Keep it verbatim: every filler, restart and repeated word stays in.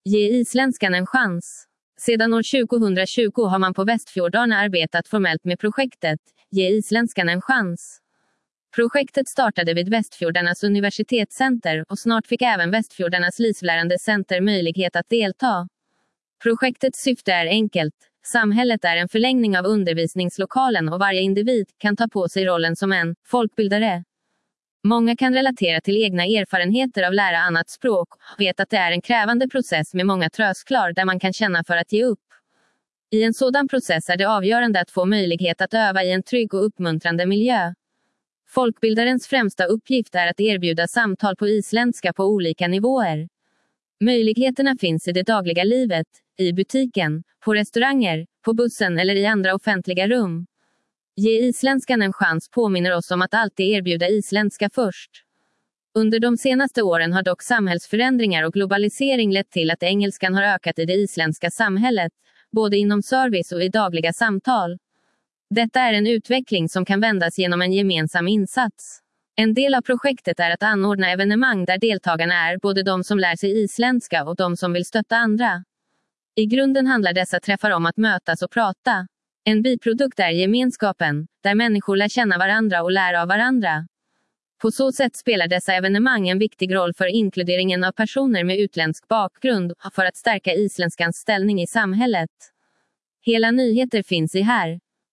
Ge isländskan en chans. Sedan år tjugohundratjugo har man på Västfjordarna arbetat formellt med projektet Ge isländskan en chans. Projektet startade vid Västfjordarnas universitetscenter och snart fick även Västfjordarnas livslärande center möjlighet att delta. Projektets syfte är enkelt. Samhället är en förlängning av undervisningslokalen och varje individ kan ta på sig rollen som en folkbildare. Många kan relatera till egna erfarenheter av lära annat språk och vet att det är en krävande process med många trösklar där man kan känna för att ge upp. I en sådan process är det avgörande att få möjlighet att öva i en trygg och uppmuntrande miljö. Folkbildarens främsta uppgift är att erbjuda samtal på isländska på olika nivåer. Möjligheterna finns i det dagliga livet, i butiken, på restauranger, på bussen eller i andra offentliga rum. Ge isländskan en chans påminner oss om att alltid erbjuda isländska först. Under de senaste åren har dock samhällsförändringar och globalisering lett till att engelskan har ökat i det isländska samhället, både inom service och i dagliga samtal. Detta är en utveckling som kan vändas genom en gemensam insats. En del av projektet är att anordna evenemang där deltagarna är både de som lär sig isländska och de som vill stötta andra. I grunden handlar dessa träffar om att mötas och prata. En biprodukt är gemenskapen, där människor lär känna varandra och lär av varandra. På så sätt spelar dessa evenemang en viktig roll för inkluderingen av personer med utländsk bakgrund och för att stärka isländskans ställning i samhället. Hela nyheter finns i här.